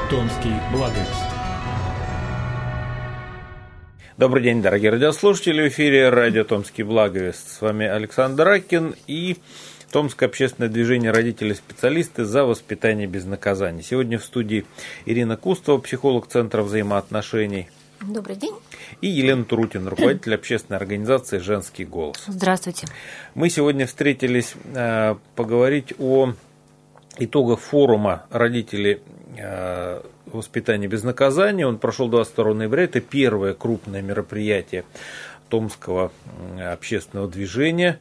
Томский благовест. Добрый день, дорогие радиослушатели. В эфире радио «Томский благовест». С вами Александр Ракин и Томское общественное движение «Родители-специалисты за воспитание без наказаний». Сегодня в студии Ирина Кустова, психолог Центра взаимоотношений. Добрый день. И Елена Турутина, руководитель общественной организации «Женский голос». Здравствуйте. Мы сегодня встретились поговорить о итогах форума «Родители. Воспитание без наказания». Он прошел 22 ноября. Это первое крупное мероприятие Томского общественного движения.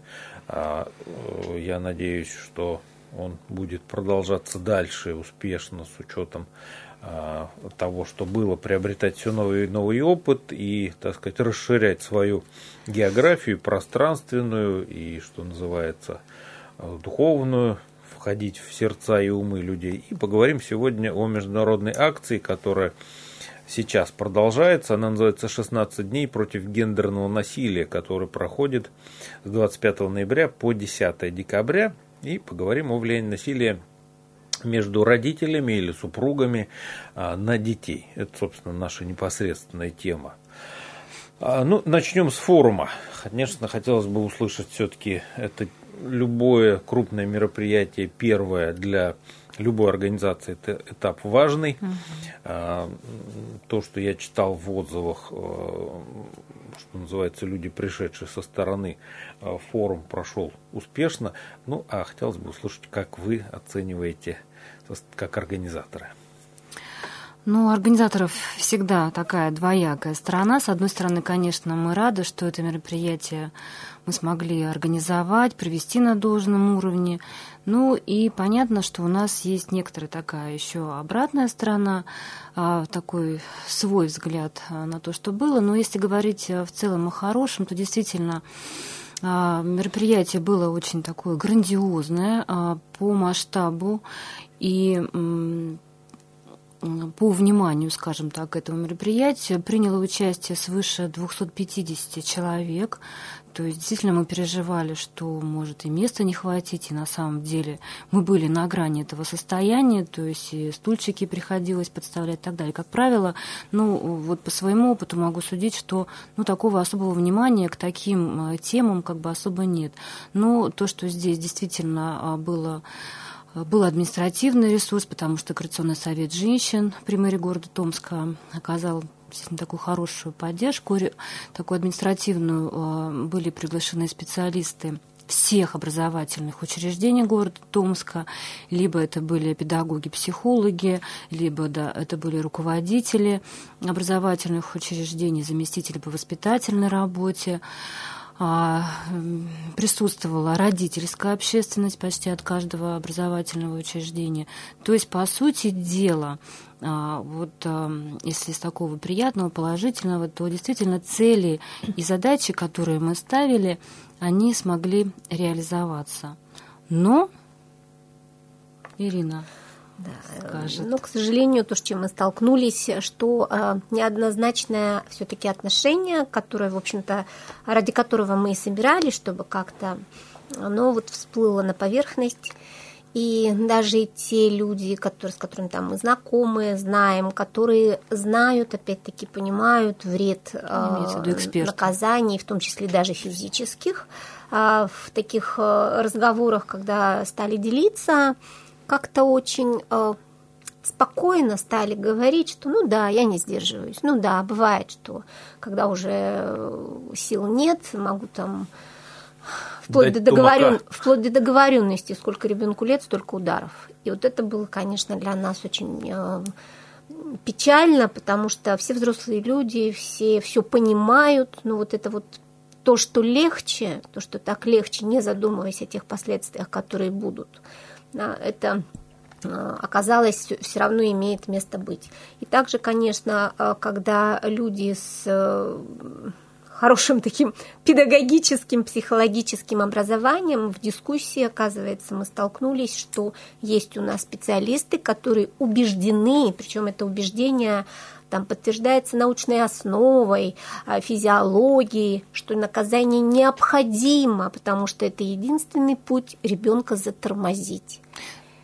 Я надеюсь, что он будет продолжаться дальше успешно с учетом того, что было, приобретать все новый и новый опыт и, так сказать, расширять свою географию пространственную и, что называется, духовную, входить в сердца и умы людей. И поговорим сегодня о международной акции, которая сейчас продолжается. Она называется «16 дней против гендерного насилия», которая проходит с 25 ноября по 10 декабря. И поговорим о влиянии насилия между родителями или супругами на детей. Это, собственно, наша непосредственная тема. Начнем с форума. Конечно, хотелось бы услышать все-таки это. Любое крупное мероприятие, первое для любой организации, это этап важный. То, что я читал в отзывах, что называется, люди, пришедшие со стороны, форум прошел успешно. А хотелось бы услышать, как вы оцениваете как организаторы. Организаторов всегда такая двоякая сторона. С одной стороны, конечно, мы рады, что это мероприятие мы смогли организовать, провести на должном уровне. И понятно, что у нас есть некоторая такая еще обратная сторона, такой свой взгляд на то, что было. Но если говорить в целом о хорошем, то действительно мероприятие было очень такое грандиозное по масштабу и по вниманию, скажем так, этого мероприятия приняло участие свыше 250 человек. То есть действительно мы переживали, что может и места не хватить, и на самом деле мы были на грани этого состояния, то есть и стульчики приходилось подставлять и так далее. Как правило, по своему опыту могу судить, что такого особого внимания к таким темам особо нет. Но то, что здесь действительно был административный ресурс, потому что Координационный совет женщин при мэрии города Томска оказал действительно такую хорошую поддержку, такую административную. Были приглашены специалисты всех образовательных учреждений города Томска, либо это были педагоги, психологи, либо это были руководители образовательных учреждений, заместители по воспитательной работе. Присутствовала родительская общественность почти от каждого образовательного учреждения. То есть, по сути дела, если из такого приятного, положительного, то действительно цели и задачи, которые мы ставили, они смогли реализоваться. Но, Ирина, к сожалению, то, с чем мы столкнулись, что неоднозначное все-таки отношение, которое, в общем-то, ради которого мы и собирались, чтобы как-то оно всплыло на поверхность. И даже те люди, с которыми мы знакомы, знаем, которые знают, опять-таки, понимают вред наказаний, в том числе даже физических, в таких разговорах, когда стали делиться, как-то очень спокойно стали говорить, что я не сдерживаюсь. Бывает, что когда уже сил нет, могу вплоть до договоренности, сколько ребенку лет, столько ударов. И это было, конечно, для нас очень печально, потому что все взрослые люди, все понимают, то, что легче, то, что так легче, не задумываясь о тех последствиях, которые будут, это оказалось все равно имеет место быть. И также, конечно, когда люди с хорошим таким педагогическим, психологическим образованием в дискуссии, оказывается, мы столкнулись, что есть у нас специалисты, которые убеждены, причем это убеждение подтверждается научной основой, физиологией, что наказание необходимо, потому что это единственный путь ребенка затормозить.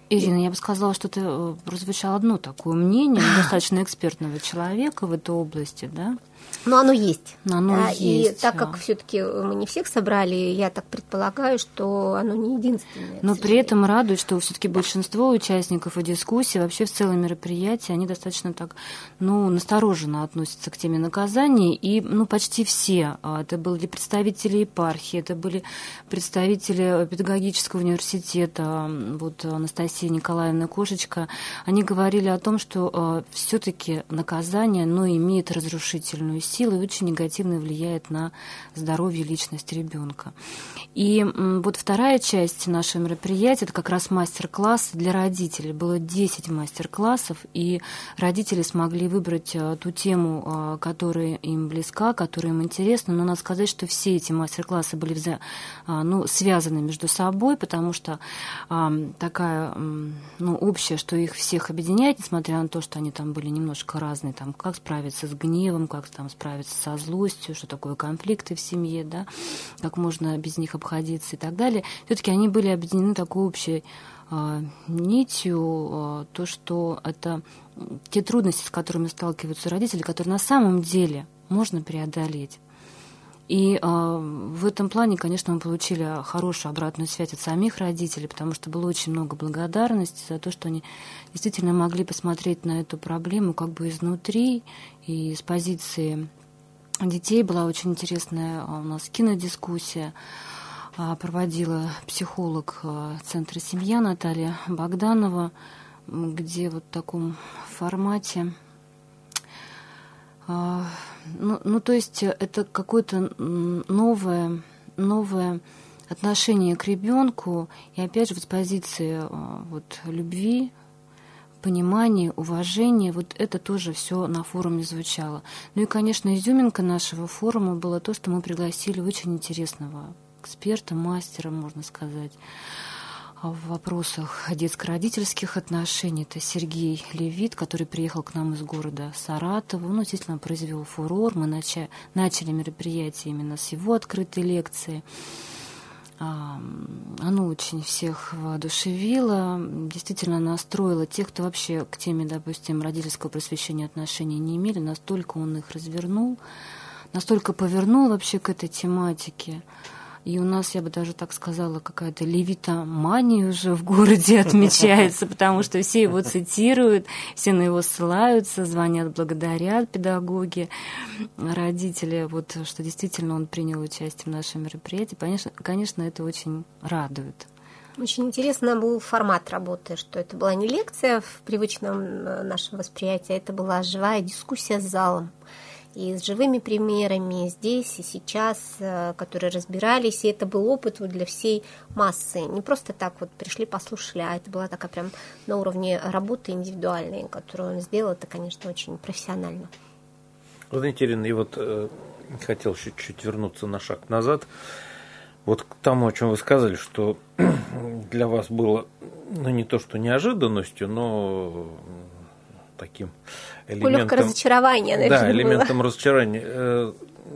Ирина, я бы сказала, что это прозвучало одно такое мнение достаточно экспертного человека в этой области, да? Но оно есть. Оно есть. И так как все-таки мы не всех собрали, я так предполагаю, что оно не единственное. Но при этом радует, что все-таки большинство участников и дискуссий, вообще в целом мероприятия, они достаточно так, настороженно относятся к теме наказаний. И, почти все. Это были представители епархии, это были представители педагогического университета, вот Анастасия Николаевна Кошечка. Они говорили о том, что все-таки наказание, имеет разрушительную силу и очень негативно влияет на здоровье и личность ребенка. И вот вторая часть нашего мероприятия – это как раз мастер-класс для родителей. Было 10 мастер-классов, и родители смогли выбрать ту тему, которая им близка, которая им интересна. Но надо сказать, что все эти мастер-классы были связаны между собой, потому что такая общая, что их всех объединяет, несмотря на то, что они там были немножко разные, там, как справиться с гневом, как там справиться со злостью, что такое конфликты в семье, да, как можно без них обходиться и так далее. Все-таки они были объединены такой общей нитью, то, что это те трудности, с которыми сталкиваются родители, которые на самом деле можно преодолеть. И в этом плане, конечно, мы получили хорошую обратную связь от самих родителей, потому что было очень много благодарности за то, что они действительно могли посмотреть на эту проблему как бы изнутри, и с позиции детей была очень интересная у нас кинодискуссия. Проводила психолог Центра «Семья» Наталья Богданова, где вот в таком формате... то есть это какое-то новое отношение к ребенку, и опять же вот с позиции любви, понимания, уважения, вот это тоже все на форуме звучало. Ну и, конечно, изюминка нашего форума было то, что мы пригласили очень интересного эксперта, мастера, можно сказать, в вопросах детско-родительских отношений. Это Сергей Левит, который приехал к нам из города Саратова. Он, естественно, произвел фурор. Мы начали мероприятие именно с его открытой лекции. Оно очень всех воодушевило, действительно настроило тех, кто вообще к теме, допустим, родительского просвещения отношений не имели, настолько он их развернул, настолько повернул вообще к этой тематике. И у нас, я бы даже так сказала, какая-то левитомания уже в городе отмечается, потому что все его цитируют, все на него ссылаются, звонят, благодарят педагоги, родители, что действительно он принял участие в нашем мероприятии. Конечно, это очень радует. Очень интересно был формат работы, что это была не лекция в привычном нашем восприятии, это была живая дискуссия с залом. И с живыми примерами здесь и сейчас, которые разбирались, и это был опыт для всей массы. Не просто так пришли, послушали, а это была такая прям на уровне работы индивидуальной, которую он сделал. Это, конечно, очень профессионально. Знаете, Ирина, и хотел чуть-чуть вернуться на шаг назад. К тому, о чем вы сказали, что для вас было, не то что неожиданностью, но таким элементом... Легкое разочарование, наверное, да, элементом разочарования.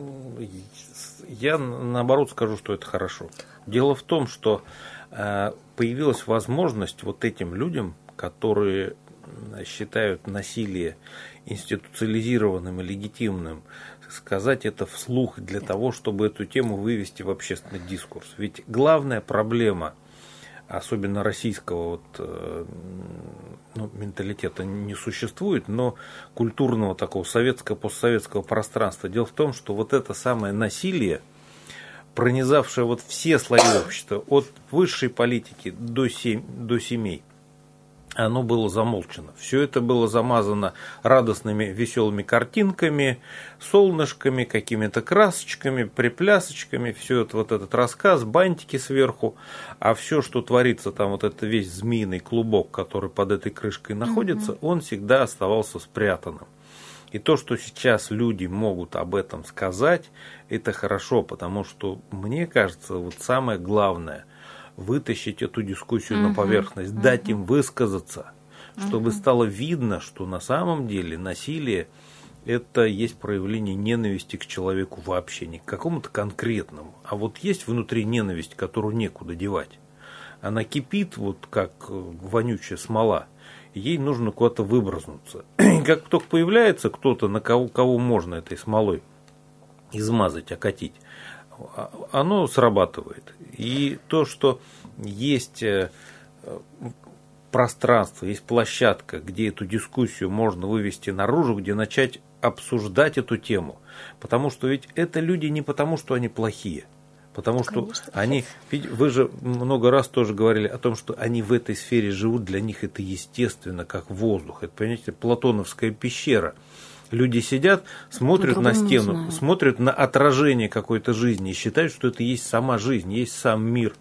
Я, наоборот, скажу, что это хорошо. Дело в том, что появилась возможность этим людям, которые считают насилие институциализированным и легитимным, сказать это вслух для того, чтобы эту тему вывести в общественный дискурс. Ведь главная проблема, особенно российского менталитета не существует, но культурного такого советского, постсоветского пространства. Дело в том, что это самое насилие, пронизавшее все слои общества, от высшей политики до семей, оно было замолчано. Все это было замазано радостными, веселыми картинками, солнышками, какими-то красочками, приплясочками. Все это этот рассказ, бантики сверху. А все, что творится там, это весь змеиный клубок, который под этой крышкой находится, он всегда оставался спрятанным. И то, что сейчас люди могут об этом сказать, это хорошо, потому что, мне кажется, самое главное – вытащить эту дискуссию на поверхность, дать им высказаться, чтобы стало видно, что на самом деле насилие – это есть проявление ненависти к человеку вообще, не к какому-то конкретному, а есть внутри ненависть, которую некуда девать. она кипит, вот как вонючая смола, ей нужно куда-то выбрызнуться. И как только появляется кто-то, на кого можно этой смолой измазать, окатить, оно срабатывает. И то, что есть пространство, есть площадка, где эту дискуссию можно вывести наружу, где начать обсуждать эту тему. Потому что ведь это люди не потому, что они плохие. Потому что конечно, они, вы же много раз тоже говорили о том, что они в этой сфере живут, для них это естественно, как воздух. Это, понимаете, платоновская пещера. Люди сидят, смотрят на стену, смотрят на отражение какой-то жизни и считают, что это есть сама жизнь, есть сам мир.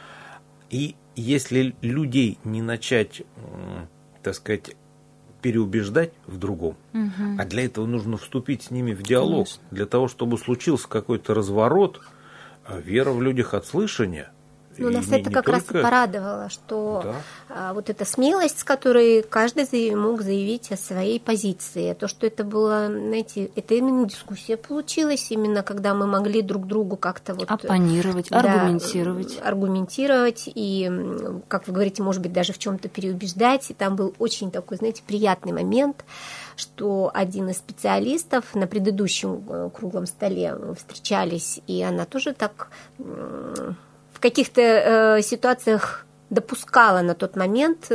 И если людей не начать, так сказать, переубеждать в другом, а для этого нужно вступить с ними в диалог, конечно, для того, чтобы случился какой-то разворот, вера в людях от слышания. Ну, нас это как раз и порадовало, что вот эта смелость, с которой каждый мог заявить о своей позиции, то, что это было, знаете, это именно дискуссия получилась, именно когда мы могли друг другу как-то вот оппонировать, аргументировать и, как вы говорите, может быть, даже в чем-то переубеждать. И там был очень такой, знаете, приятный момент, что один из специалистов на предыдущем круглом столе встречались, и она тоже так в каких-то ситуациях допускала на тот момент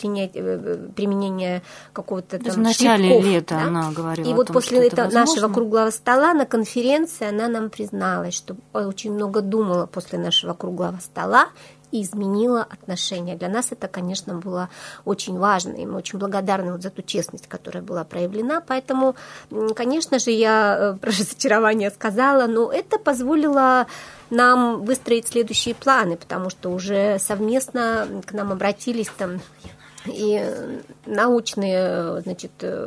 применение какого-то там в начале шлепков, лета она говорила. И вот после нашего круглого стола на конференции она нам призналась, что очень много думала после нашего круглого стола и изменила отношения. Для нас это, конечно, было очень важно, и мы очень благодарны вот за ту честность, которая была проявлена. Поэтому, конечно же, я про разочарование сказала, но это позволило нам выстроить следующие планы, потому что уже совместно к нам обратились там и научные, значит,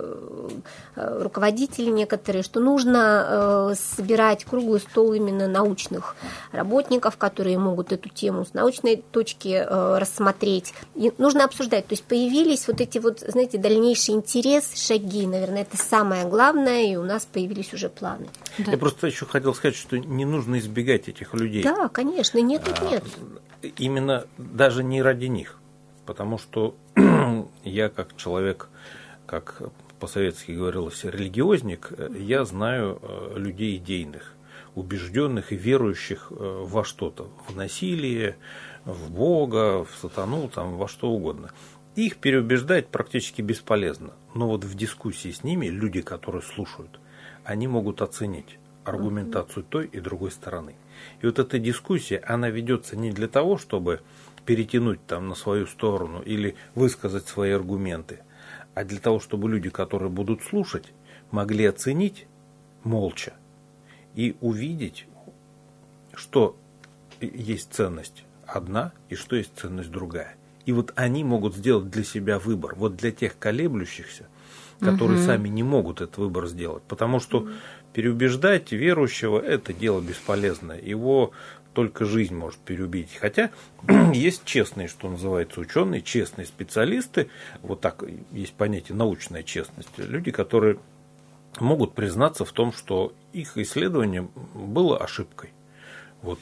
руководители некоторые, что нужно собирать круглый стол именно научных работников, которые могут эту тему с научной точки рассмотреть. И нужно обсуждать. То есть появились вот эти вот, знаете, дальнейший интерес, шаги, наверное, это самое главное, и у нас появились уже планы. Да. Я просто еще хотел сказать, что не нужно избегать этих людей. Да, конечно, нет. Именно даже не ради них. Потому что я как человек, как по-советски говорилось, религиозник, я знаю людей идейных, убежденных и верующих во что-то, в насилие, в Бога, в сатану, там, во что угодно. Их переубеждать практически бесполезно. Но вот в дискуссии с ними люди, которые слушают, они могут оценить аргументацию той и другой стороны. И вот эта дискуссия, она ведется не для того, чтобы перетянуть там на свою сторону или высказать свои аргументы, а для того, чтобы люди, которые будут слушать, могли оценить молча и увидеть, что есть ценность одна и что есть ценность другая. И вот они могут сделать для себя выбор. Вот для тех колеблющихся, которые сами не могут этот выбор сделать. Потому что переубеждать верующего – это дело бесполезное. Его только жизнь может переубедить. Хотя есть честные, что называется, ученые, честные специалисты. Вот так есть понятие научная честность. Люди, которые могут признаться в том, что их исследование было ошибкой. Вот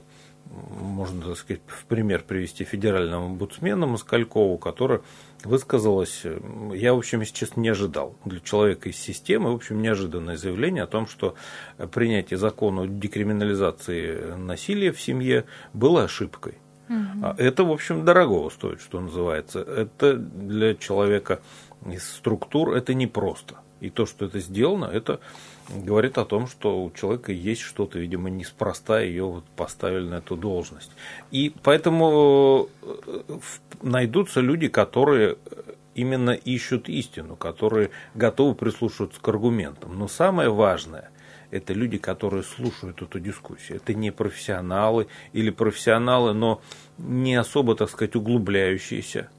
можно, так сказать, в пример привести федерального омбудсмена Москалькову, которая высказалась, я, в общем, если честно, не ожидал. Для человека из системы, в общем, неожиданное заявление о том, что принятие закона о декриминализации насилия в семье было ошибкой. Это, в общем, дорогого стоит, что называется. Это для человека из структур это непросто. И то, что это сделано, это говорит о том, что у человека есть что-то, видимо, неспроста ее вот поставили на эту должность. И поэтому найдутся люди, которые именно ищут истину, которые готовы прислушиваться к аргументам. Но самое важное – это люди, которые слушают эту дискуссию. Это не профессионалы или профессионалы, но не особо, так сказать, углубляющиеся.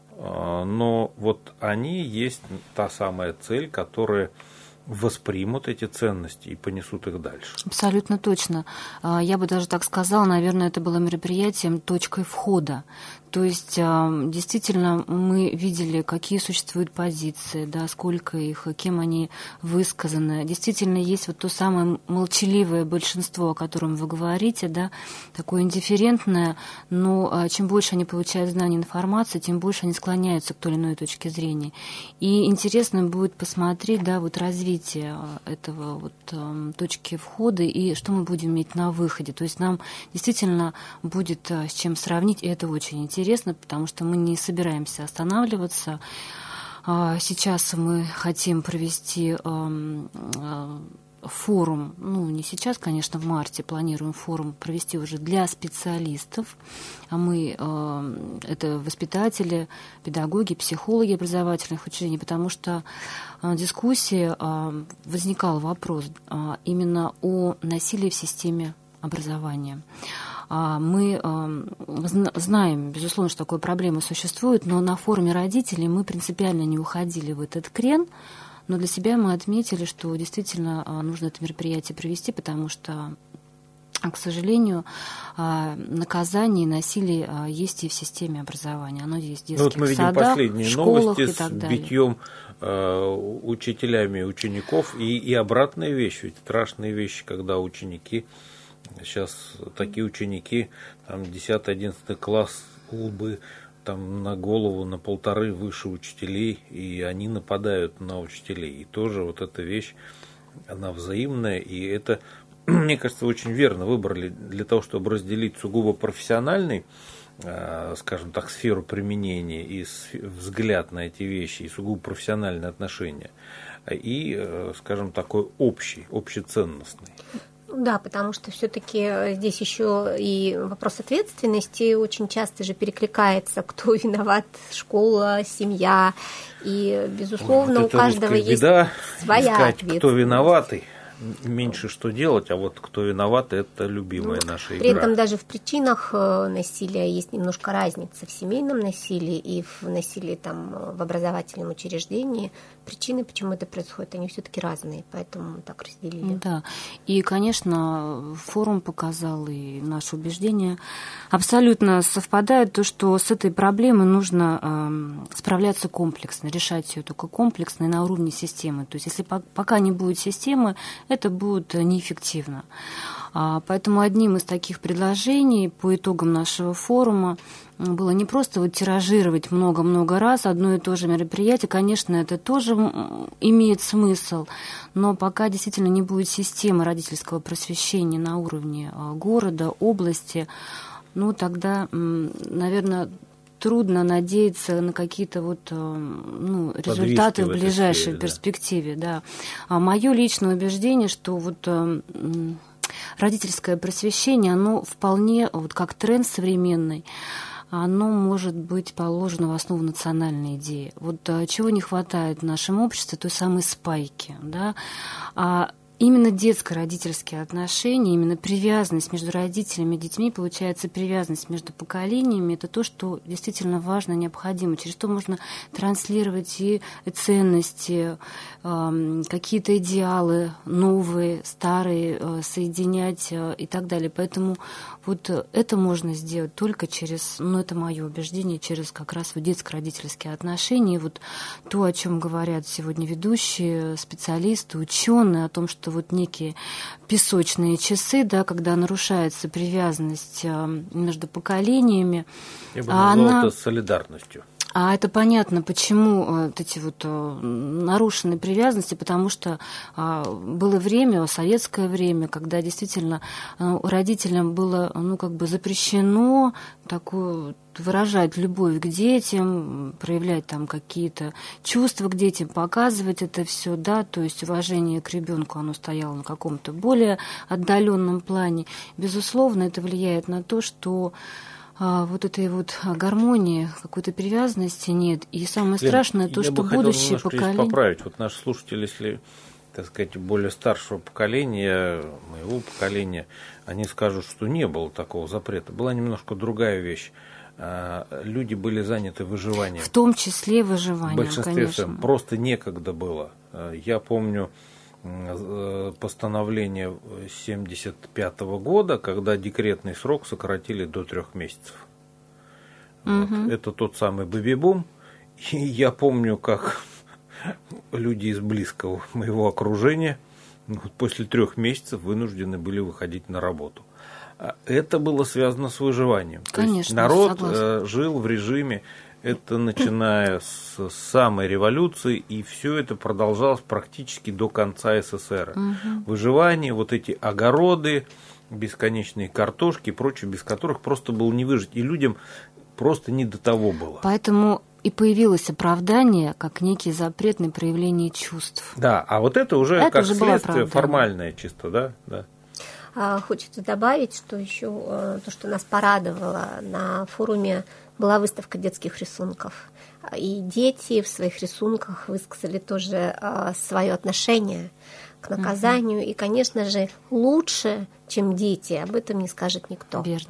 Но вот они есть та самая цель, которая воспримут эти ценности и понесут их дальше. Абсолютно точно. Я бы даже так сказала, наверное, это было мероприятием точкой входа. То есть действительно мы видели, какие существуют позиции, да, сколько их, кем они высказаны. Действительно есть вот то самое молчаливое большинство, о котором вы говорите, да, такое индифферентное, но чем больше они получают знаний, информации, тем больше они склоняются к той или иной точке зрения. И интересно будет посмотреть, да, вот развитие этого вот точки входа и что мы будем иметь на выходе. То есть нам действительно будет с чем сравнить, и это очень интересно, потому что мы не собираемся останавливаться. Сейчас мы хотим провести форум, ну, не сейчас, конечно, в марте планируем форум провести уже для специалистов, а мы, это воспитатели, педагоги, психологи образовательных учреждений, потому что в дискуссии возникал вопрос именно о насилии в системе образования. Мы знаем, безусловно, что такая проблема существует, но на форуме родителей мы принципиально не уходили в этот крен, но для себя мы отметили, что действительно нужно это мероприятие провести, потому что, к сожалению, наказание и насилие есть и в системе образования. Оно есть в детских мы видим садах, последние в школах новости и так с далее. битьем учителями учеников и обратные вещи, страшные вещи, когда ученики, сейчас такие ученики, там 10-11 класс, лбы там на голову, на 1,5 выше учителей, и они нападают на учителей. И тоже вот эта вещь, она взаимная, и это, мне кажется, очень верно выбрали для того, чтобы разделить сугубо профессиональный, скажем так, сферу применения и взгляд на эти вещи, и сугубо профессиональные отношения, и, скажем, такой общеценностный. Да, потому что все-таки здесь еще и вопрос ответственности очень часто же перекликается, кто виноват, школа, семья, и, безусловно, у каждого есть беда, своя ответственность. Кто виноватый, меньше что делать, а вот кто виноват, это любимая наша игра. При этом даже в причинах насилия есть немножко разница в семейном насилии и в насилии там, в образовательном учреждении. Причины, почему это происходит, они все-таки разные, поэтому мы так разделили. Да, и, конечно, форум показал, и наше убеждение абсолютно совпадает, то, что с этой проблемой нужно справляться комплексно, решать ее только комплексно и на уровне системы. То есть если пока не будет системы, это будет неэффективно. Поэтому одним из таких предложений по итогам нашего форума было не просто вот тиражировать много-много раз одно и то же мероприятие. Конечно, это тоже имеет смысл, но пока действительно не будет системы родительского просвещения на уровне города, области, ну тогда, наверное, трудно надеяться на какие-то вот, результаты в ближайшей перспективе. Да. Мое личное убеждение, что вот родительское просвещение, оно вполне, вот как тренд современный, оно может быть положено в основу национальной идеи. Вот чего не хватает в нашем обществе, той самой спайки, да. Именно детско-родительские отношения, именно привязанность между родителями и детьми, получается привязанность между поколениями, это то, что действительно важно, необходимо, через что можно транслировать и ценности, какие-то идеалы новые, старые, соединять и так далее. Поэтому вот это можно сделать только через, это мое убеждение, через как раз вот детско-родительские отношения. И вот то, о чем говорят сегодня ведущие, специалисты, ученые, о том, что вот некие песочные часы, да, когда нарушается привязанность между поколениями. Я бы назвал это солидарностью. А это понятно, почему вот эти вот нарушенные привязанности, потому что было время, советское время, когда действительно родителям было, запрещено такую выражать любовь к детям, проявлять там какие-то чувства к детям, показывать это все, да, то есть уважение к ребенку, оно стояло на каком-то более отдаленном плане. Безусловно, это влияет на то, что вот этой вот гармонии, какой-то привязанности нет. И самое страшное то, что будущее поколение... Я бы поправить. Вот наши слушатели, если, так сказать, более старшего поколения, моего поколения, они скажут, что не было такого запрета. Была немножко другая вещь. Люди были заняты выживанием. В том числе выживанием, в большинстве конечно. своем. Просто некогда было. Я помню постановление 1975 года, когда декретный срок сократили до 3 месяцев. Вот. Это тот самый бэби-бум. И я помню, как люди из близкого моего окружения после 3 месяцев вынуждены были выходить на работу. Это было связано с выживанием. Конечно, то есть народ согласна. жил в режиме, это начиная с самой революции, и все это продолжалось практически до конца СССР. Выживание, вот эти огороды, бесконечные картошки и прочее, без которых просто было не выжить. И людям просто не до того было. Поэтому и появилось оправдание как некий запрет на проявление чувств. Да, а вот это уже как уже было следствие оправдание. формальное чисто, да? Да. Хочется добавить, что еще то, что нас порадовало, на форуме была выставка детских рисунков. И дети в своих рисунках высказали тоже свое отношение к наказанию. И, конечно же, лучше, чем дети, об этом не скажет никто. Верно.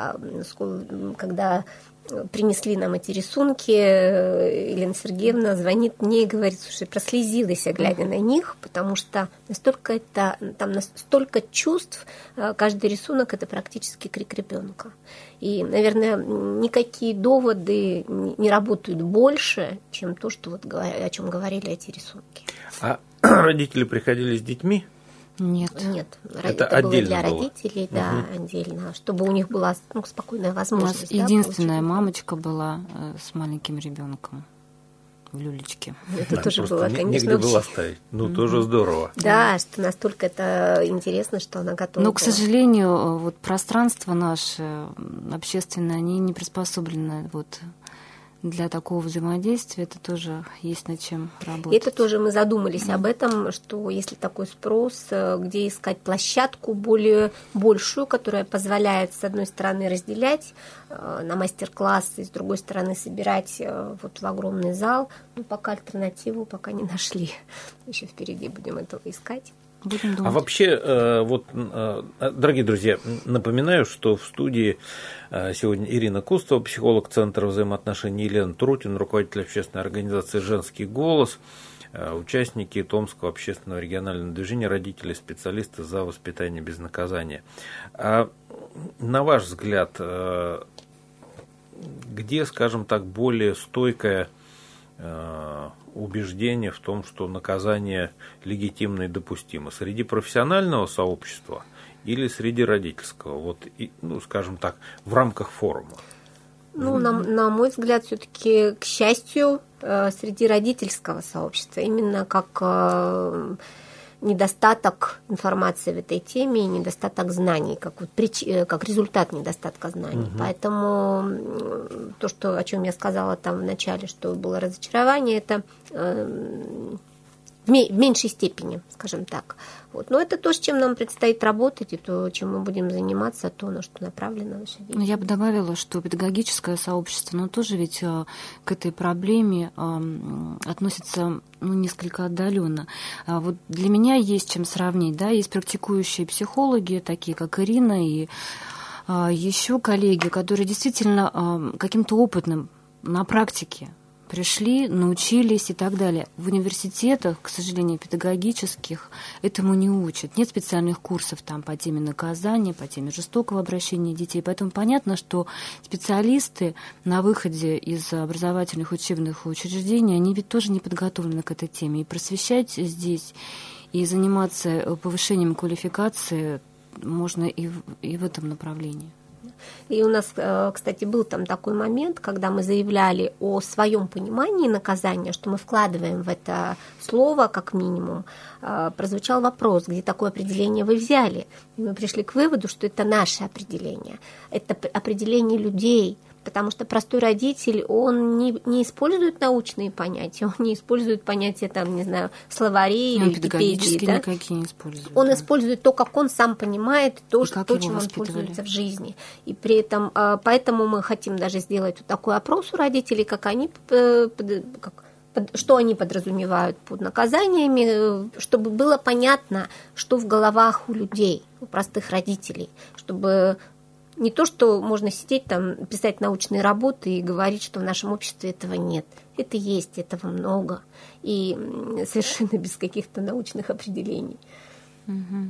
Когда принесли нам эти рисунки, Елена Сергеевна звонит мне и говорит: слушай, прослезилась я, глядя на них, потому что там настолько чувств, каждый рисунок — это практически крик ребенка. И, наверное, никакие доводы не работают больше, чем то, что о чем говорили эти рисунки. А родители приходили с детьми? Нет. Это было для родителей, да, отдельно, чтобы у них была спокойная У возможность. нас единственная мамочка была с маленьким ребенком в люлечке. Это тоже было, конечно, негде было оставить. Тоже здорово. Да, что настолько это интересно, что она готова. Но, к сожалению, вот пространство наше общественное, они не приспособлены для такого взаимодействия. Это тоже есть над чем работать. Это тоже мы задумались об этом, что если такой спрос, где искать площадку большую, которая позволяет, с одной стороны, разделять на мастер-классы, с другой стороны, собирать в огромный зал. Пока альтернативу не нашли. Еще впереди будем этого искать. А вообще, дорогие друзья, напоминаю, что в студии сегодня Ирина Кустова, психолог Центра взаимоотношений, Елена Трутин, руководитель общественной организации «Женский голос», участники Томского общественного регионального движения, родители, специалисты за воспитание без наказания. А на ваш взгляд, где, скажем так, более стойкое убеждение в том, что наказание легитимно и допустимо? Среди профессионального сообщества или среди родительского? Скажем так, в рамках форума. На мой взгляд, все-таки, к счастью, среди родительского сообщества, именно как недостаток информации в этой теме и недостаток знаний, как результат недостатка знаний. Поэтому то, о чем я сказала там в начале, что было разочарование, это в меньшей степени, скажем так. Но это то, с чем нам предстоит работать, и то, чем мы будем заниматься, то, на что направлено наше видео. Я бы добавила, что педагогическое сообщество, оно тоже ведь к этой проблеме относится несколько отдаленно. Для меня есть чем сравнить. Да? Есть практикующие психологи, такие как Ирина, и еще коллеги, которые действительно каким-то опытным на практике пришли, научились и так далее. В университетах, к сожалению, педагогических этому не учат. Нет специальных курсов там по теме наказания, по теме жестокого обращения детей. Поэтому понятно, что специалисты на выходе из образовательных учебных учреждений, они ведь тоже не подготовлены к этой теме. И просвещать здесь, и заниматься повышением квалификации можно и в этом направлении. И у нас, кстати, был там такой момент, когда мы заявляли о своем понимании наказания, что мы вкладываем в это слово как минимум. Прозвучал вопрос, где такое определение вы взяли. И мы пришли к выводу, что это наше определение. Это определение людей. Потому что простой родитель, он не использует научные понятия, он не использует понятия, словарей или Википедии. Да? Никакие не использует. Он использует то, как он сам понимает, то, чем он пользуется в жизни. И при этом, поэтому мы хотим даже сделать такой опрос у родителей, что они подразумевают под наказаниями, чтобы было понятно, что в головах у людей, у простых родителей, чтобы... Не то, что можно сидеть там, писать научные работы и говорить, что в нашем обществе этого нет. Это есть, этого много. И совершенно без каких-то научных определений.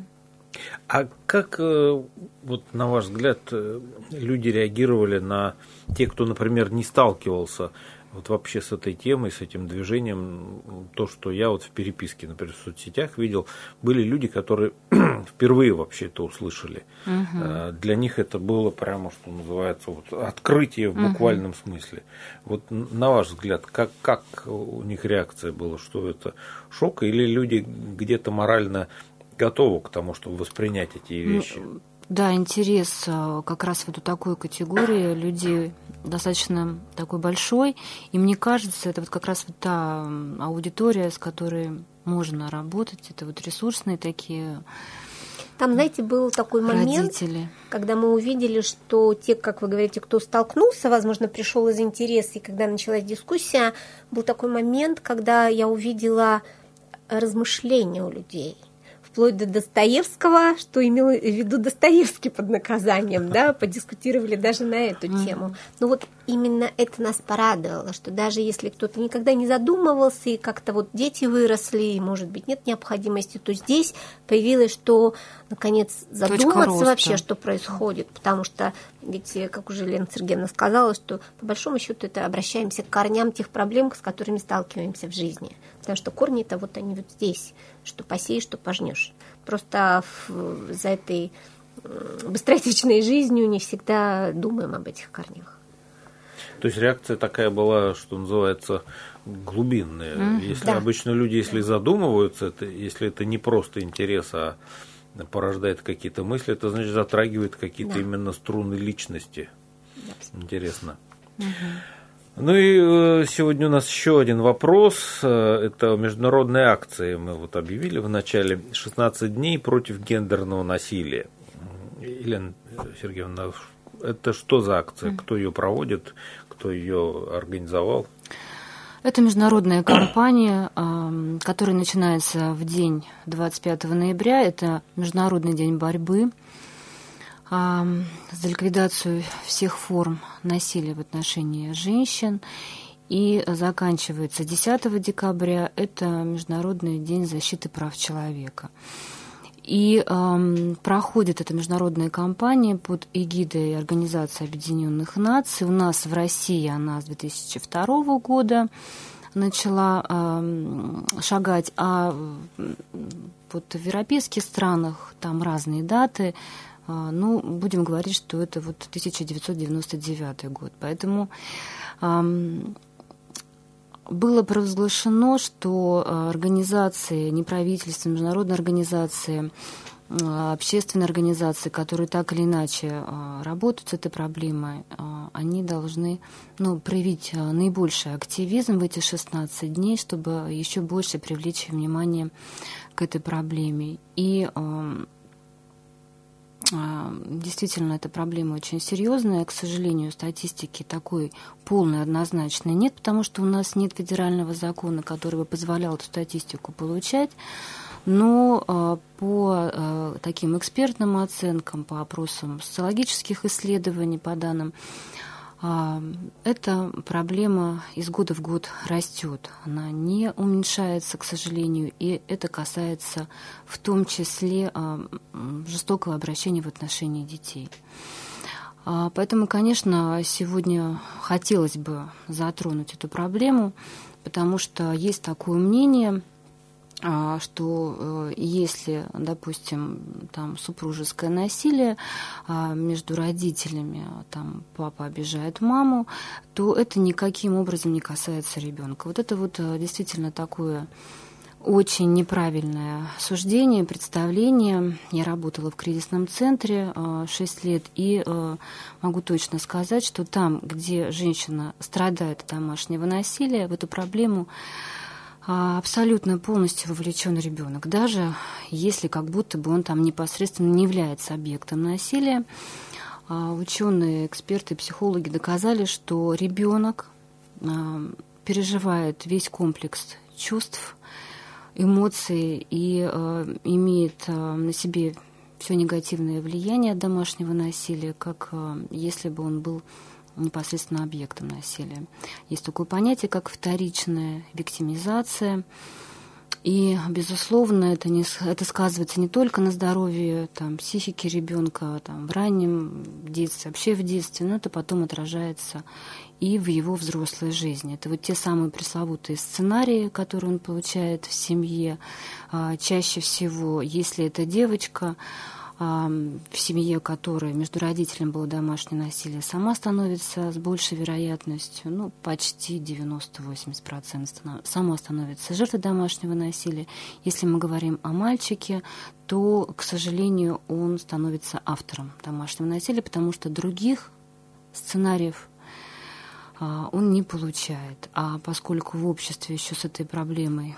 А как, вот на ваш взгляд, люди реагировали на те, кто, например, не сталкивался вот вообще с этой темой, с этим движением? То, что я вот в переписке, например, в соцсетях видел, были люди, которые впервые вообще это услышали. Для них это было прямо, что называется, вот открытие в буквальном смысле. Вот на ваш взгляд, как у них реакция была? Что это шок? Или люди где-то морально готовы к тому, чтобы воспринять эти вещи? Да, интерес как раз вот у такой категории людей достаточно такой большой. И мне кажется, это вот как раз вот та аудитория, с которой можно работать. Это вот ресурсные такие. Там, знаете, был такой момент, родители, когда мы увидели, что те, как вы говорите, кто столкнулся, возможно, пришел из интереса, и когда началась дискуссия, был такой момент, когда я увидела размышления у людей. Вплоть до Достоевского, что имел в виду Достоевский под наказанием, да, подискутировали даже на эту тему. Но вот именно это нас порадовало, что даже если кто-то никогда не задумывался, и как-то вот дети выросли, и, может быть, нет необходимости, то здесь появилось, что, наконец, задуматься вообще, что происходит, потому что, ведь, как уже Лена Сергеевна сказала, что, по большому счету, это обращаемся к корням тех проблем, с которыми сталкиваемся в жизни. Потому что корни это вот они вот здесь, что посеешь, что пожнешь. Просто за этой быстротечной жизнью не всегда думаем об этих корнях. То есть реакция такая была, что называется, глубинная. Если обычно люди, если задумываются, если это не просто интерес, а порождает какие-то мысли, это значит затрагивает какие-то именно струны личности. Интересно. Ну и сегодня у нас еще один вопрос. Это международные акции. Мы вот объявили в начале 16 дней против гендерного насилия. Елена Сергеевна, это что за акция? Кто ее проводит? Кто ее организовал? Это международная кампания, которая начинается в день 25 ноября. Это Международный день борьбы за ликвидацию всех форм насилия в отношении женщин. И заканчивается 10 декабря. Это Международный день защиты прав человека. И проходит эта международная кампания под эгидой Организации Объединенных Наций. У нас в России она с 2002 года начала шагать, а вот в европейских странах там разные даты. Ну, будем говорить, что это вот 1999 год. Поэтому было провозглашено, что организации, неправительственные, международные организации, общественные организации, которые так или иначе работают с этой проблемой, они должны проявить наибольший активизм в эти 16 дней, чтобы еще больше привлечь внимание к этой проблеме. И действительно, эта проблема очень серьезная. К сожалению, статистики такой полной, однозначной нет, потому что у нас нет федерального закона, который бы позволял эту статистику получать. Но по таким экспертным оценкам, по опросам социологических исследований, по данным, эта проблема из года в год растет. Она не уменьшается, к сожалению, и это касается в том числе жестокого обращения в отношении детей. Поэтому, конечно, сегодня хотелось бы затронуть эту проблему, потому что есть такое мнение, что если, допустим, там супружеское насилие между родителями, там папа обижает маму, то это никаким образом не касается ребенка. Вот это вот действительно такое очень неправильное суждение, представление. Я работала в кризисном центре 6 лет и могу точно сказать, что там, где женщина страдает от домашнего насилия, в эту проблему абсолютно полностью вовлечен ребенок, даже если как будто бы он там непосредственно не является объектом насилия. Ученые, эксперты, психологи доказали, что ребенок переживает весь комплекс чувств, эмоций и имеет на себе все негативное влияние от домашнего насилия, как если бы он был непосредственно объектом насилия. Есть такое понятие, как вторичная виктимизация. И, безусловно, это сказывается не только на здоровье психики ребенка в раннем детстве, вообще в детстве, но это потом отражается и в его взрослой жизни. Это вот те самые пресловутые сценарии, которые он получает в семье. Чаще всего, если это девочка, в семье, которой между родителями было домашнее насилие, сама становится с большей вероятностью, почти 90-80%, сама становится жертвой домашнего насилия. Если мы говорим о мальчике, то, к сожалению, он становится автором домашнего насилия, потому что других сценариев он не получает. А поскольку в обществе еще с этой проблемой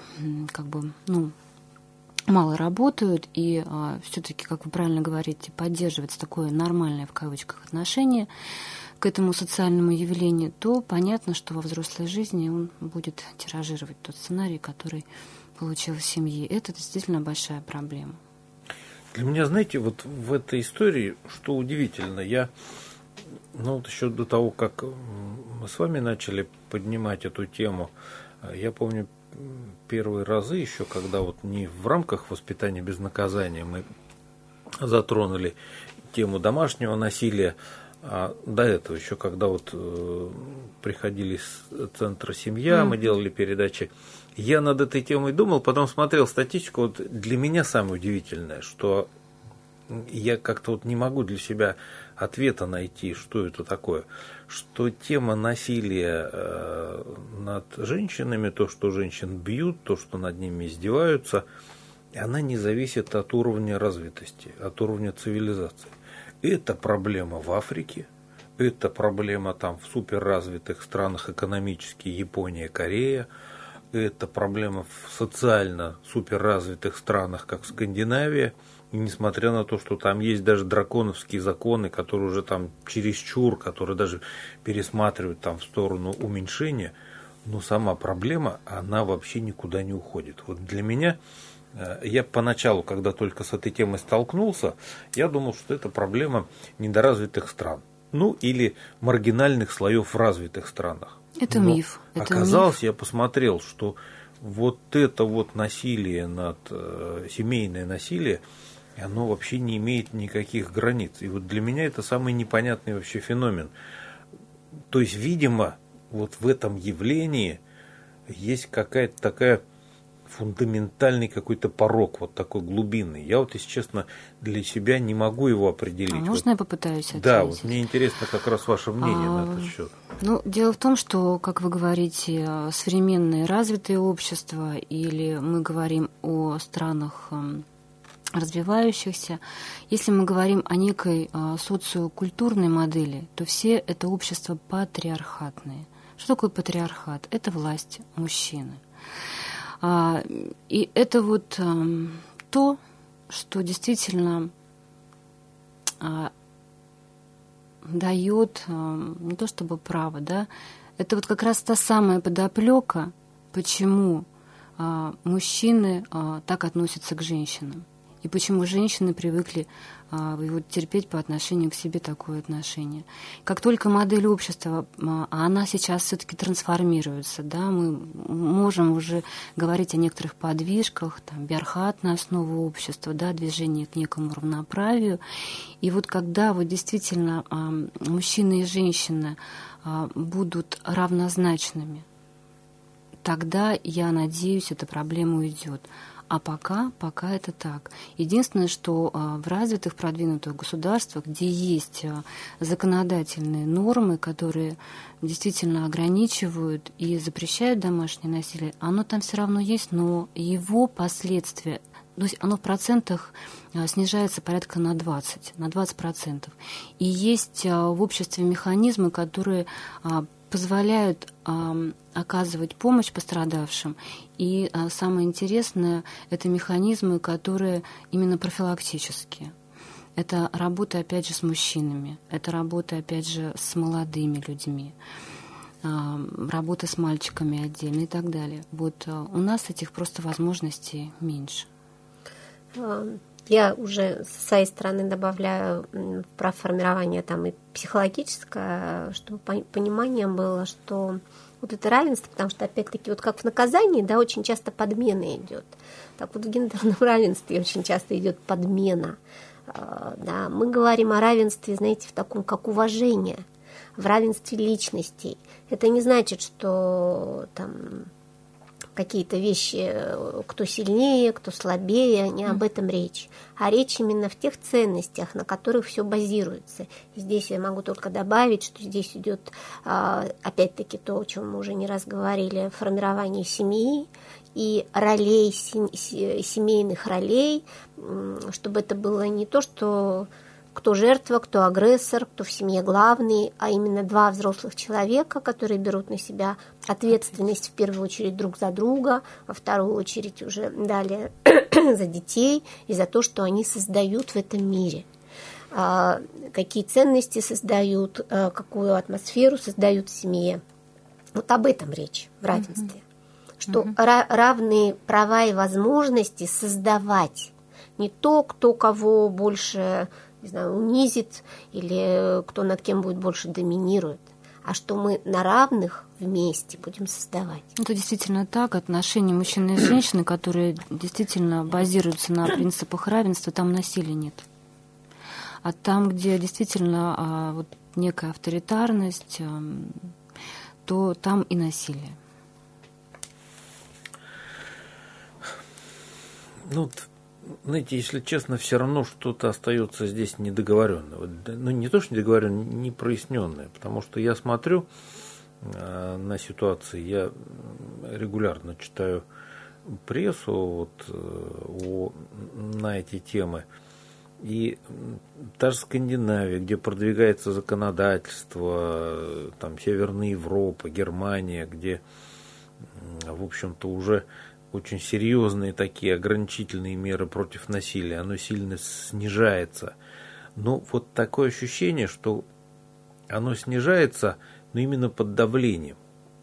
мало работают, и все-таки, как вы правильно говорите, поддерживается такое нормальное, в кавычках, отношение к этому социальному явлению, то понятно, что во взрослой жизни он будет тиражировать тот сценарий, который получил в семье. Это действительно большая проблема. Для меня, знаете, вот в этой истории, что удивительно, я еще до того, как мы с вами начали поднимать эту тему, я помню, первые разы еще, когда не в рамках воспитания без наказания мы затронули тему домашнего насилия, а до этого еще, когда приходили с центра «Семья», мы делали передачи, я над этой темой думал, потом смотрел статистику. Для меня самое удивительное, что я как-то не могу для себя ответа найти, что это такое, что тема насилия над женщинами, то, что женщин бьют, то, что над ними издеваются, она не зависит от уровня развитости, от уровня цивилизации. Это проблема в Африке, это проблема в суперразвитых странах экономически, Япония, Корея, это проблема в социально суперразвитых странах, как Скандинавия. И несмотря на то, что там есть даже драконовские законы, которые уже чересчур, которые даже пересматривают в сторону уменьшения, но сама проблема, она вообще никуда не уходит. Для меня, я поначалу, когда только с этой темой столкнулся, я думал, что это проблема недоразвитых стран. Или маргинальных слоев в развитых странах. Это миф. Оказалось, я посмотрел, что это насилие семейное насилие, оно вообще не имеет никаких границ. И для меня это самый непонятный вообще феномен. То есть, видимо, в этом явлении есть какая-то такая фундаментальный какой-то порок, такой глубинный. Я если честно, для себя не могу его определить. Можно я попытаюсь ответить? Да, мне интересно как раз ваше мнение на этот счет. Дело в том, что, как вы говорите, современные развитые общества, или мы говорим о странах развивающихся, если мы говорим о некой социокультурной модели, то все это общества патриархатные. Что такое патриархат? Это власть мужчины. И это то, что действительно дает не то чтобы право, да, это как раз та самая подоплека, почему мужчины так относятся к женщинам. И почему женщины привыкли терпеть по отношению к себе такое отношение. Как только модель общества, она сейчас все-таки трансформируется, да, мы можем уже говорить о некоторых подвижках, биархат на основу общества, да, движение к некому равноправию. И когда действительно мужчины и женщины будут равнозначными, тогда, я надеюсь, эта проблема уйдет. А пока это так. Единственное, что в развитых, продвинутых государствах, где есть законодательные нормы, которые действительно ограничивают и запрещают домашнее насилие, оно там все равно есть, но его последствия, то есть оно в процентах снижается порядка на 20%. И есть в обществе механизмы, которые позволяют оказывать помощь пострадавшим. И самое интересное, это механизмы, которые именно профилактические. Это работа, опять же, с мужчинами, это работа, опять же, с молодыми людьми, работа с мальчиками отдельно и так далее. У нас этих просто возможностей меньше. Я уже со своей стороны добавляю про формирование и психологическое, чтобы понимание было, что вот это равенство, потому что, опять-таки, вот как в наказании, да, очень часто подмена идет. Так вот в гендерном равенстве очень часто идет подмена. Да, мы говорим о равенстве, знаете, в таком, как уважение, в равенстве личностей. Это не значит, что там какие-то вещи, кто сильнее, кто слабее, не об этом речь. А речь именно в тех ценностях, на которых все базируется. И здесь я могу только добавить, что здесь идет, опять-таки, то, о чем мы уже не раз говорили, формирование семьи и ролей, семейных ролей, чтобы это было не то, что кто жертва, кто агрессор, кто в семье главный, а именно два взрослых человека, которые берут на себя ответственность в первую очередь друг за друга, во вторую очередь уже далее за детей и за то, что они создают в этом мире. Какие ценности создают, какую атмосферу создают в семье. Вот об этом речь в равенстве. Что равные права и возможности создавать. Не то, кто кого больше, не знаю, унизит или кто над кем будет больше доминирует, а что мы на равных вместе будем создавать. Это действительно так. Отношения мужчины и женщины, которые действительно базируются на принципах равенства, там насилия нет. А там, где действительно вот некая авторитарность, то там и насилие. Ну, знаете, если честно, все равно что-то остается здесь недоговоренное. Ну, не то, что недоговоренное, не проясненное, потому что я смотрю на ситуации, я регулярно читаю прессу на эти темы. И та же Скандинавия, где продвигается законодательство, там Северная Европа, Германия, где, в общем-то, уже очень серьезные такие ограничительные меры против насилия, оно сильно снижается. Но вот такое ощущение, что оно снижается, но именно под давлением.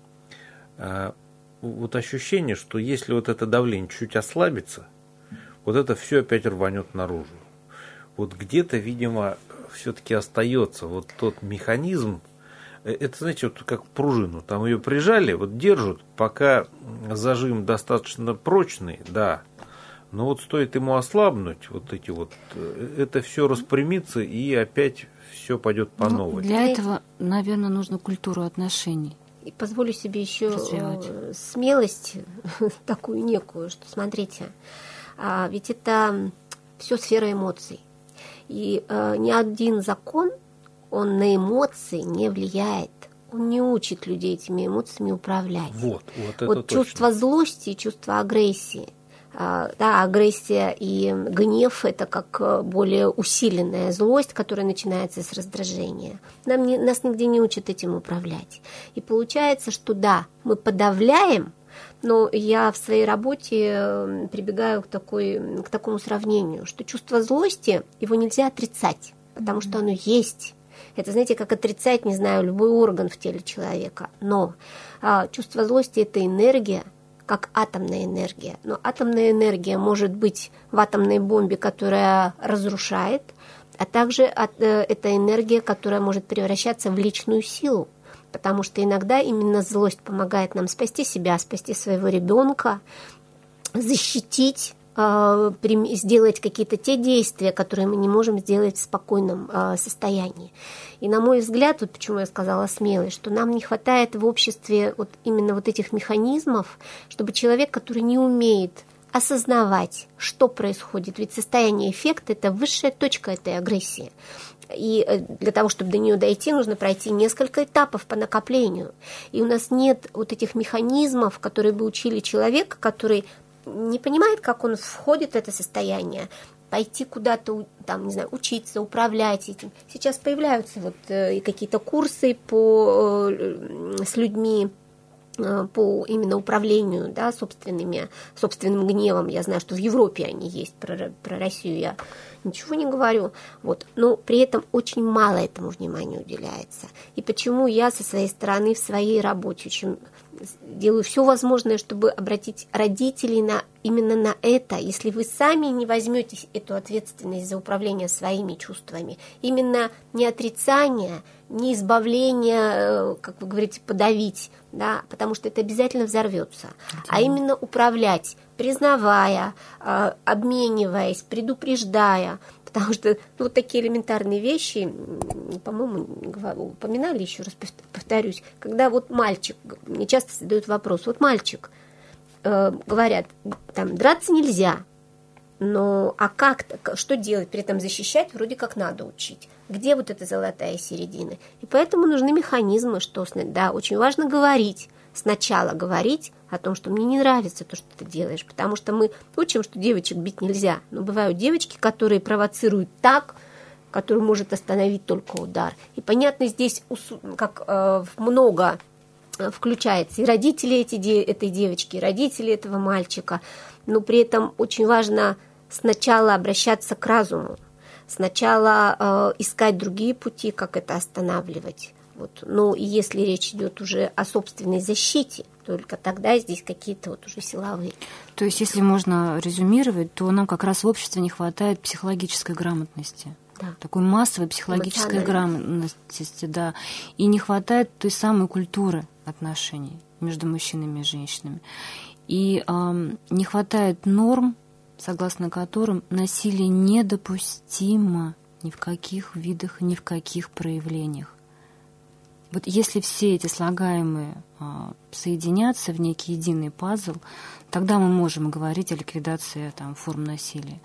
Вот ощущение, что если вот это давление чуть ослабится, вот это все опять рванет наружу. Вот где-то, видимо, все-таки остается вот тот механизм. Это, знаете, вот как пружину, там ее прижали, вот держат, пока зажим достаточно прочный, да, но вот стоит ему ослабнуть, вот эти вот, это все распрямится и опять все пойдет по новой. Для этого, наверное, нужно культуру отношений. И позволю себе еще смелость такую некую, что смотрите, ведь это все сфера эмоций, и ни один закон он на эмоции не влияет. Он не учит людей этими эмоциями управлять. Вот это чувство злости и чувство агрессии. Да, агрессия и гнев – это как более усиленная злость, которая начинается с раздражения. Нас нигде не учат этим управлять. И получается, что да, мы подавляем, но я в своей работе прибегаю к такому сравнению, что чувство злости, его нельзя отрицать, потому что оно есть. Это, знаете, как отрицать, не знаю, любой орган в теле человека. Но чувство злости – это энергия, как атомная энергия. Но атомная энергия может быть в атомной бомбе, которая разрушает, а также это энергия, которая может превращаться в личную силу. Потому что иногда именно злость помогает нам спасти себя, спасти своего ребенка, защитить, сделать какие-то те действия, которые мы не можем сделать в спокойном состоянии. И на мой взгляд, вот почему я сказала смелость, что нам не хватает в обществе вот именно вот этих механизмов, чтобы человек, который не умеет осознавать, что происходит, ведь состояние эффекта – это высшая точка этой агрессии. И для того, чтобы до нее дойти, нужно пройти несколько этапов по накоплению. И у нас нет вот этих механизмов, которые бы учили человека, который не понимает, как он входит в это состояние, пойти куда-то, там, не знаю, учиться, управлять этим. Сейчас появляются вот и какие-то курсы с людьми по именно управлению, да, собственным гневом. Я знаю, что в Европе они есть, про Россию я ничего не говорю. Вот. Но при этом очень мало этому внимания уделяется. И почему я со своей стороны в своей работе очень делаю все возможное, чтобы обратить родителей именно на это. Если вы сами не возьмете эту ответственность за управление своими чувствами, именно не отрицание, не избавление, как вы говорите, подавить, да, потому что это обязательно взорвется, а именно управлять, признавая, обмениваясь, предупреждая, потому что вот такие элементарные вещи, по-моему, упоминали, еще раз повторюсь, когда вот мальчик, мне часто задают вопрос, вот мальчик, говорят, там, драться нельзя, но а как-то, что делать, при этом защищать вроде как надо учить. Где вот эта золотая середина? И поэтому нужны механизмы, что, да, очень важно говорить, сначала говорить о том, что мне не нравится то, что ты делаешь, потому что мы учим, что девочек бить нельзя, но бывают девочки, которые провоцируют так, который может остановить только удар. И понятно, здесь как много включается и родители этой девочки, и родители этого мальчика, но при этом очень важно сначала обращаться к разуму, сначала искать другие пути, как это останавливать. Вот. Ну, и если речь идет уже о собственной защите, только тогда здесь какие-то вот уже силовые. То есть, если можно резюмировать, то нам как раз в обществе не хватает психологической грамотности. Да. Такой массовой психологической грамотности, да. И не хватает той самой культуры отношений между мужчинами и женщинами. И не хватает норм, согласно которым насилие недопустимо ни в каких видах, ни в каких проявлениях. Вот если все эти слагаемые соединятся в некий единый пазл, тогда мы можем говорить о ликвидации там, форм насилия.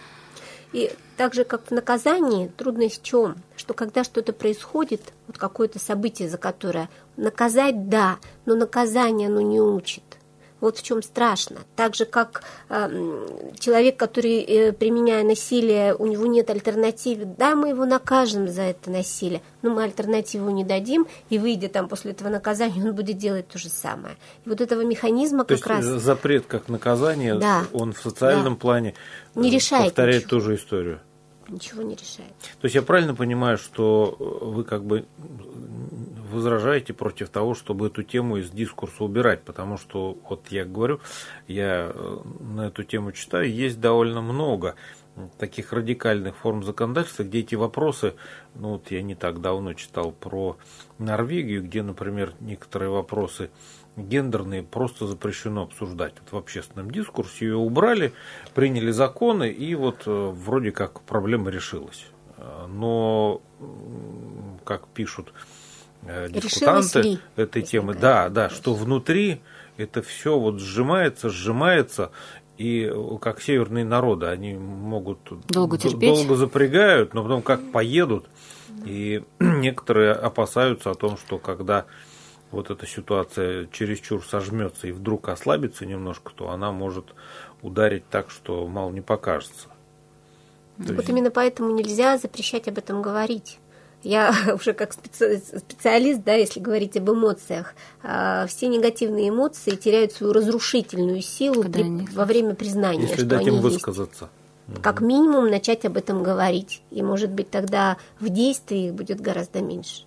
И так же, как в наказании, трудность в чем? Что когда что-то происходит, вот какое-то событие, за которое наказать, да, но наказание оно не учит. Вот в чем страшно. Так же, как человек, который, применяя насилие, у него нет альтернативы, да, мы его накажем за это насилие, но мы альтернативу не дадим, и выйдя там после этого наказания, он будет делать то же самое. И вот этого механизма то как раз... То есть запрет как наказание, да, он в социальном плане не решает повторяет ничего. ту же историю. Ничего не решает. То есть я правильно понимаю, что вы как бы возражаете против того, чтобы эту тему из дискурса убирать, потому что, вот я говорю, я на эту тему читаю, есть довольно много таких радикальных форм законодательства, где эти вопросы, ну вот я не так давно читал про Норвегию, где, например, некоторые вопросы гендерные просто запрещено обсуждать. Вот в общественном дискурсе ее убрали, приняли законы, и вот вроде как проблема решилась. Но, как пишут дискутанты этой темы, да, что внутри это все вот сжимается, и как северные народы, они могут долго запрягают, но потом как поедут, и некоторые опасаются о том, что когда вот эта ситуация чересчур сожмется и вдруг ослабится немножко, то она может ударить так, что мало не покажется. Вот именно поэтому нельзя запрещать об этом говорить. Я уже как специалист, да, если говорить об эмоциях, все негативные эмоции теряют свою разрушительную силу во время признания. Если что дать они им высказаться. Есть. Как минимум начать об этом говорить. И, может быть, тогда в действии их будет гораздо меньше.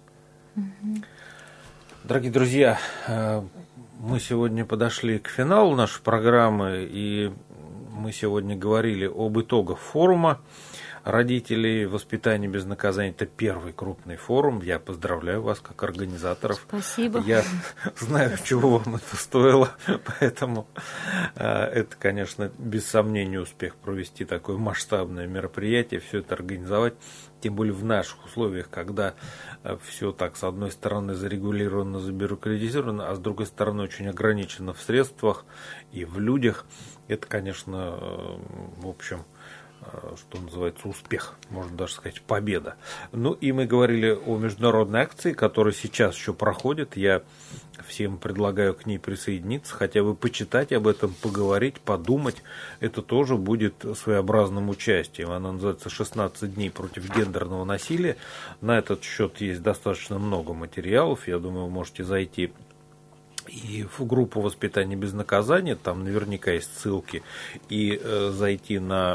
Дорогие друзья, мы сегодня подошли к финалу нашей программы, и мы сегодня говорили об итогах форума родителей воспитания без наказания. Это первый крупный форум. Я поздравляю вас как организаторов. Спасибо. Я знаю, чего вам это стоило, поэтому это, конечно, без сомнения успех провести такое масштабное мероприятие, все это организовать. Тем более в наших условиях, когда все так, с одной стороны, зарегулировано, забюрократизировано, а с другой стороны, очень ограничено в средствах и в людях. Это, конечно, в общем, что называется, успех, можно даже сказать, победа. Ну и мы говорили о международной акции, которая сейчас еще проходит. Я всем предлагаю к ней присоединиться, хотя бы почитать об этом, поговорить, подумать. Это тоже будет своеобразным участием. Она называется «16 дней против гендерного насилия». На этот счет есть достаточно много материалов. Я думаю, вы можете зайти и в группу «Воспитание без наказания», там наверняка есть ссылки, и зайти на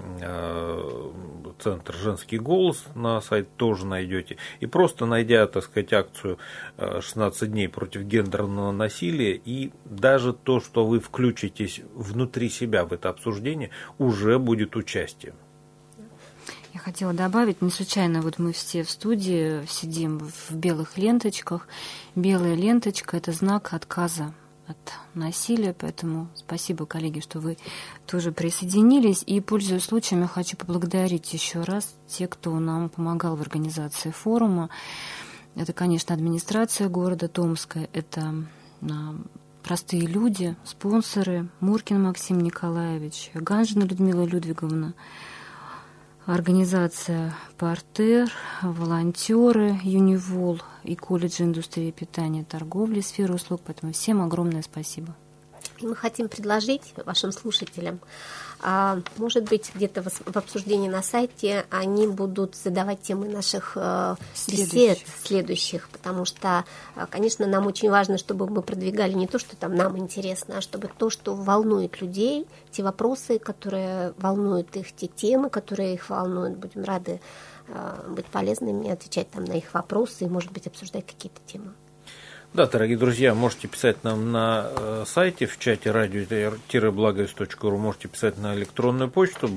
центр «Женский голос», на сайт тоже найдете, и просто найдя, так сказать, акцию «16 дней против гендерного насилия», и даже то, что вы включитесь внутри себя в это обсуждение, уже будет участием. хотела добавить. Не случайно вот мы все в студии сидим в белых ленточках. Белая ленточка – это знак отказа от насилия, поэтому спасибо, коллеги, что вы тоже присоединились. И, пользуясь случаем, я хочу поблагодарить еще раз тех, кто нам помогал в организации форума. Это, конечно, администрация города Томска, это простые люди, спонсоры, Муркин Максим Николаевич, Ганжина Людмила Людвиговна, организация «Партер», волонтеры «Юнивол» и колледж индустрии питания и торговли, сферы услуг. Поэтому всем огромное спасибо. И мы хотим предложить вашим слушателям, может быть, где-то в обсуждении на сайте они будут задавать темы наших бесед следующих, потому что, конечно, нам очень важно, чтобы мы продвигали не то, что там нам интересно, а чтобы то, что волнует людей, те вопросы, которые волнуют их, те темы, которые их волнуют, будем рады быть полезными, отвечать там на их вопросы и, может быть, обсуждать какие-то темы. Да, дорогие друзья, можете писать нам на сайте, в чате radio-благовест.ру, можете писать на электронную почту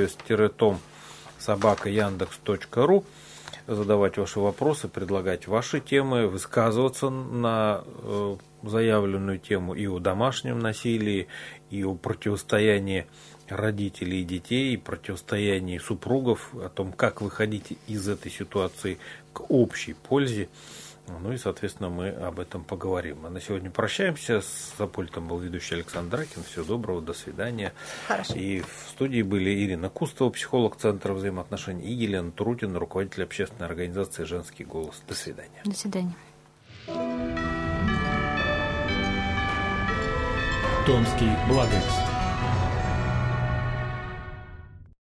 благовест-том@yandex.ru, задавать ваши вопросы, предлагать ваши темы, высказываться на заявленную тему и о домашнем насилии, и о противостоянии родителей и детей, и противостоянии супругов, о том, как выходить из этой ситуации к общей пользе. Ну и, соответственно, мы об этом поговорим. А на сегодня прощаемся. За пультом был ведущий Александр Дракин. Всего доброго, до свидания. Хорошо. И в студии были Ирина Кустова, психолог Центра взаимоотношений, и Елена Трутина, руководитель общественной организации «Женский голос». До свидания. До свидания. Томский благовест.